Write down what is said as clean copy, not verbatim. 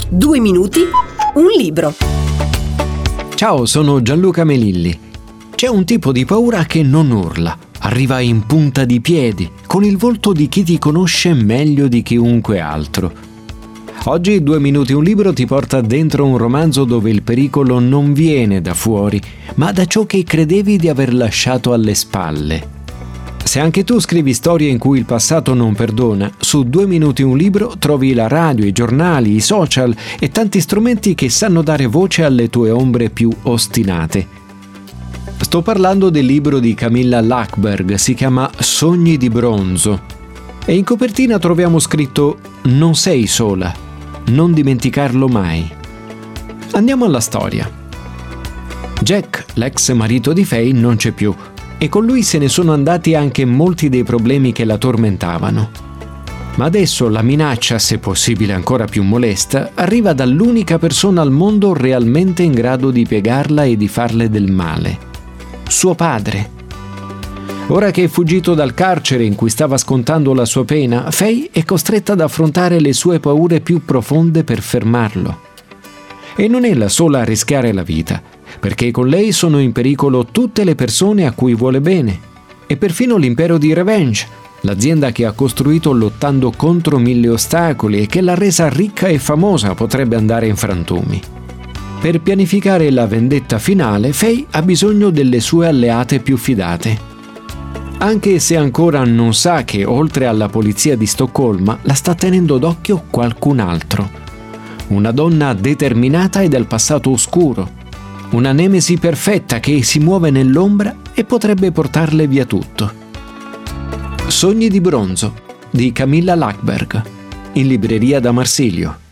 2 minuti, un libro. Ciao, sono Gianluca Melilli. C'è un tipo di paura che non urla, arriva in punta di piedi, con il volto di chi ti conosce meglio di chiunque altro. Oggi 2 minuti un libro ti porta dentro un romanzo dove il pericolo non viene da fuori, ma da ciò che credevi di aver lasciato alle spalle. Se anche tu scrivi storie in cui il passato non perdona, su 2 minuti un libro trovi la radio, i giornali, i social e tanti strumenti che sanno dare voce alle tue ombre più ostinate. Sto parlando del libro di Camilla Läckberg, si chiama Sogni di bronzo e in copertina troviamo scritto «Non sei sola, non dimenticarlo mai». Andiamo alla storia. Jack, l'ex marito di Faye, non c'è più e con lui se ne sono andati anche molti dei problemi che la tormentavano. Ma adesso la minaccia, se possibile ancora più molesta, arriva dall'unica persona al mondo realmente in grado di piegarla e di farle del male. Suo padre. Ora che è fuggito dal carcere in cui stava scontando la sua pena, Faye è costretta ad affrontare le sue paure più profonde per fermarlo. E non è la sola a rischiare la vita, perché con lei sono in pericolo tutte le persone a cui vuole bene, e perfino l'impero di Revenge, l'azienda che ha costruito lottando contro 1000 ostacoli e che l'ha resa ricca e famosa, potrebbe andare in frantumi. Per pianificare la vendetta finale, Faye ha bisogno delle sue alleate più fidate. Anche se ancora non sa che, oltre alla polizia di Stoccolma, la sta tenendo d'occhio qualcun altro. Una donna determinata e dal passato oscuro. Una nemesi perfetta che si muove nell'ombra e potrebbe portarle via tutto. Sogni di bronzo di Camilla Läckberg, in libreria da Marsilio.